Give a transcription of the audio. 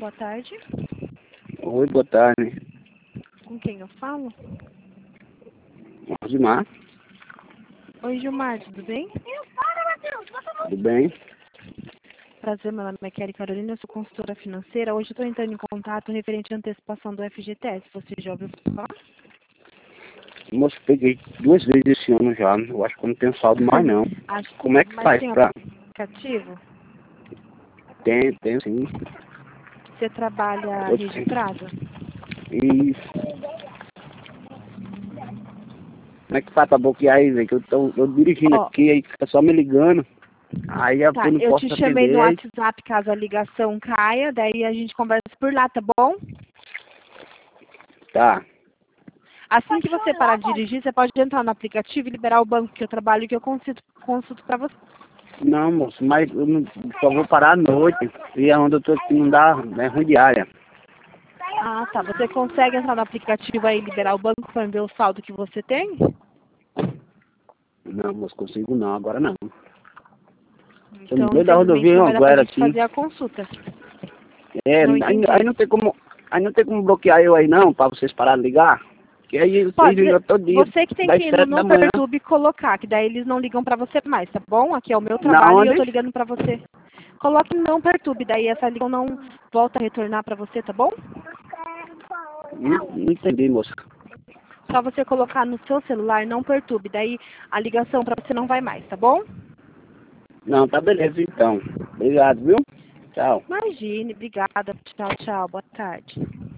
Boa tarde. Oi, boa tarde. Com quem eu falo? Gilmar, Oi, Gilmar, tudo bem? tudo bem? Prazer, meu nome é Kelly Carolina, eu sou consultora financeira. Hoje eu estou entrando em contato referente à antecipação do FGTS. Você já ouviu falar? Moço, peguei 2 vezes esse ano já. Eu acho que eu não tenho saldo mais não. Como é que Mas faz tem pra... aplicativo? Tem sim. Você trabalha Eu tenho. registrado? Isso. Como é que faz pra bloquear aí, velho? Que eu dirigindo Ó, aqui, aí fica só me ligando. Aí eu tá, não eu posso te chamei no atender. Aí... WhatsApp caso a ligação caia, daí a gente conversa por lá, tá bom? Tá. Assim que você parar de dirigir, você pode entrar no aplicativo e liberar o banco que eu trabalho, que eu consulto pra você. Não, moço, mas eu não, só vou parar à noite. E é onde eu tô aqui não dá, é ruim diária. Ah, tá. Você consegue entrar no aplicativo aí e liberar o banco para ver o saldo que você tem? Não, moço, consigo não, agora não. Tô no Então, meio da rodovia infelizmente, em não vai dar pra Anguera gente aqui. fazer a consulta. É, Não aí entendi. não tem como. Aí não tem como bloquear eu aí não, pra vocês pararem de ligar. Que aí vocês Pode. ligam todo dia, Você que tem das que ir no 7 da Não manhã. Perturbe e colocar, que daí eles não ligam pra você mais, tá bom? Aqui é o meu Na trabalho e eu tô onde? ligando pra você. Coloque no Não Perturbe, daí essa ligação não volta a retornar pra você, tá bom? Não entendi, moça. Só você colocar no seu celular Não Perturbe, daí a ligação pra você não vai mais, tá bom? Não, tá beleza então. Obrigado, viu? Tchau. Imagine, obrigada. Tchau, tchau. Boa tarde.